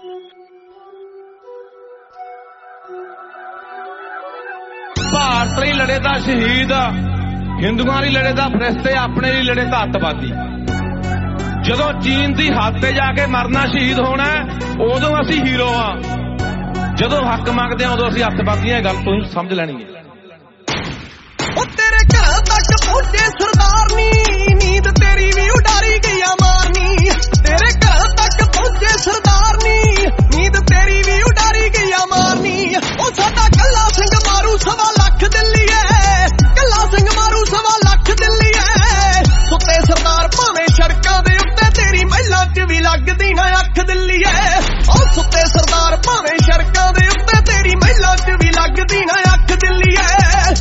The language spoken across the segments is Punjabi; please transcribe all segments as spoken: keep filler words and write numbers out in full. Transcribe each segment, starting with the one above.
ਭਾਰਤ ਲਈ ਲੜੇ ਤਾਂ ਸ਼ਹੀਦ, ਹਿੰਦੂਆਂ ਲਈ ਲੜੇ ਤਾਂ ਫਰਿਸ਼ਤੇ, ਆਪਣੇ ਲਈ ਲੜੇ ਤਾਂ ਅੱਤਵਾਦੀ। ਜਦੋਂ ਚੀਨ ਦੀ ਹੱਦ ਤੇ ਜਾ ਕੇ ਮਰਨਾ ਸ਼ਹੀਦ ਹੋਣਾ, ਉਦੋਂ ਅਸੀਂ ਹੀਰੋ ਆ। ਜਦੋਂ ਹੱਕ ਮੰਗਦੇ ਆ ਉਦੋਂ ਅਸੀਂ ਅੱਤਵਾਦੀਆਂ। ਇਹ ਗੱਲ ਤੁਸੀਂ ਸਮਝ ਲੈਣੀ ਹੈ। ਉਹ ਤੇਰੇ ਘਰ ਤੱਕ ਪਹੁੰਚੇ ਸਰਦਾਰ ਨੀ, ਨੀਂਦ ਤੇਰੀ ਵੀ ਉਡਾਰੀ ਗਈਆ ਮਾਰਨੀ। ਤੇਰੇ ਘਰ ਤੱਕ ਪਹੁੰਚੇ ਸਰਦਾਰ ਨੀ, ਨੀਂਦ ਤੇਰੀ ਵੀ ਉਡਾਰੀ ਗਈਆ ਮਾਰਨੀ। ਉਹ ਸਾਡਾ ਕੱਲਾ ਸਿੰਘ ਮਾਰੂ ਸਵਾ ਲੱਖ ਦਿੱਲੀ ਐ, ਕੱਲਾ ਸਿੰਘ ਮਾਰੂ ਸਵਾ ਲੱਖ ਦਿੱਲੀ ਐ। ਸੁੱਤੇ ਸਰਦਾਰ ਭਾਵੇਂ ਸੜਕਾਂ ਦੇ ਉੱਤੇ, ਤੇਰੀ ਮਹਿਲਾਂ 'ਚ ਵੀ ਲੱਗਦੀ ਨਾ ਅੱਖ ਦਿੱਲੀ ਐ। ਉਹ ਸੁੱਤੇ ਸਰਦਾਰ ਭਾਵੇਂ ਸੜਕਾਂ ਦੇ ਉੱਤੇ, ਤੇਰੀ ਮਹਿਲਾਂ 'ਚ ਵੀ ਲੱਗਦੀ ਨਾ ਅੱਖ ਦਿੱਲੀ ਐ।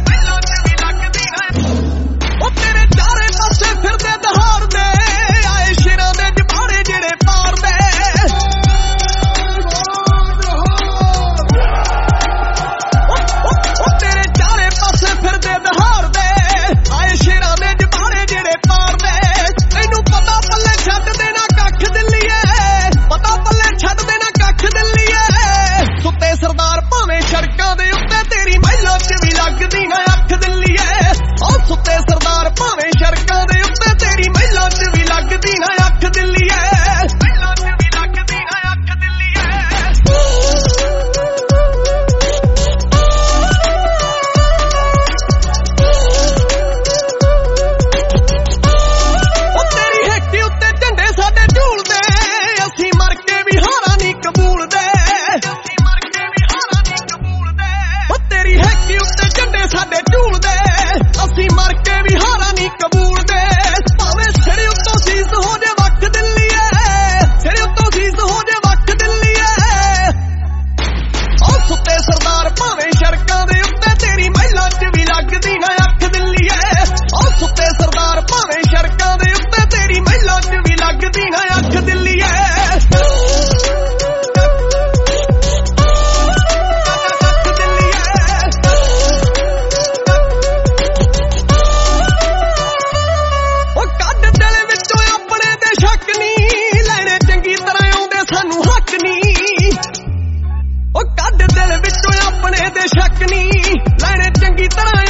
ਉਹ ਤੇਰੇ ਚਾਰੇ ਪਾਸੇ ਫਿਰਦੇ ਦਹਾੜਦੇ, ਆਏ ਸ਼ੇਰਾਂ ਦੇ ਜਬਾੜੇ ਜਿਹੜੇ ਪਾੜਦੇ। ਉਹ ਤੇਰੇ ਚਾਰੇ ਪਾਸੇ ਫਿਰਦੇ ਦਹਾੜਦੇ, ਆਏ ਸ਼ੇਰਾਂ ਦੇ ਜਬਾੜੇ ਜਿਹੜੇ ਪਾੜਦੇ। ਤੈਨੂੰ ਪਤਾ ਪੱਲੇ ਛੱਡ ਦੇਣਾ ਕੱਖ ਦਿੱਲੀ ਐ, ਪਤਾ ਪੱਲੇ ਛੱਡ ਦੇਣਾ ਕੱਖ ਦਿੱਲੀ ਐ। ਸੁੱਤੇ ਸਰਦਾਰ ਭਾਵੇਂ ਸੜਕਾਂ ਦੇ ਉੱਤੇ, ਤੇਰੀ ਮਹਿਲਾਂ 'ਚ ਵੀ ਲੱਗਦੀ ਨਾ ਅੱਖ ਦਿੱਲੀ ਐ। ਉਹ ਸੁੱਤੇ ਸਰਦਾਰ ਭਾਵੇਂ ਸੜਕਾਂ ਦੇ ਉੱਤੇ, ਤੇਰੀ ਮਹਿਲਾਂ 'ਚ ਵੀ ਲੱਗਦੀ ਨਾ ਅੱਖ ਦਿੱਲੀ ਐ। ਮਹਿਲਾਂ 'ਚ ਵੀ ਲੱਗਦੀ ਨਾ ਅੱਖ ਦਿੱਲੀ ਐ। ਉਹ ਤੇਰੀ ਹੇਠੀ ਉੱਤੇ ਝੰਡੇ ਸਾਡੇ ਝੂਲਦੇ, ਅਸੀਂ ਮਰ ਕੇ ਵੀ ਹਾਰਾਂ ਨਹੀਂ ਕਬੂਲਦੇ। ਅਸੀਂ ਮਰ ਕੇ ਵੀ ਹਾਰਾਂ ਨਹੀਂ ਕਬੂਲਦੇ। ਉਹ ਤੇਰੀ ਹੇਠੀ ਉੱਤੇ ਝੰਡੇ ਸਾਡੇ ਝੂਲਦੇ, ਅਸੀਂ ਮਰ ਕੇ ਵੀ ਹਾਰਾਂ ਨਹੀਂ ਕਬੂਲਦੇ। ਭਾਵੇਂ ਸਿਰ ਉੱਤੋਂ ਸੀਸ ਹੋ ਜੇ ਵੱਖ ਦਿੱਲੀ ਐ, ਸਿਰ ਉੱਤੋਂ ਸੀਸ ਹੋ ਜੇ ਵੱਖ ਦਿੱਲੀ ਐ। ਉਹ ਸੁੱਤੇ ਸਰਦਾਰ ਭਾਵੇਂ ਸੜਕਾਂ ਦੇ ਉੱਤੇ, ਤੇਰੀ ਮਹਿਲਾਂ 'ਚ ਵੀ ਲੱਗਦੀ ਨਾ ਅੱਖ ਦਿੱਲੀ ਐ। ਉਹ ਸੁੱਤੇ ਸਰਦਾਰ ਭਾਵੇਂ ਸੜਕਾਂ ਦੇ ਉੱਤੇ, ਤੇਰੀ ਮਹਿਲਾਂ 'ਚ ਵੀ ਲੱਗਦੀ ਨਾ ਅੱਖ ਦਿੱਲੀ ਐ। ਸ਼ੱਕ ਨੀ ਲੈਣੇ ਚੰਗੀ ਤਰ੍ਹਾਂ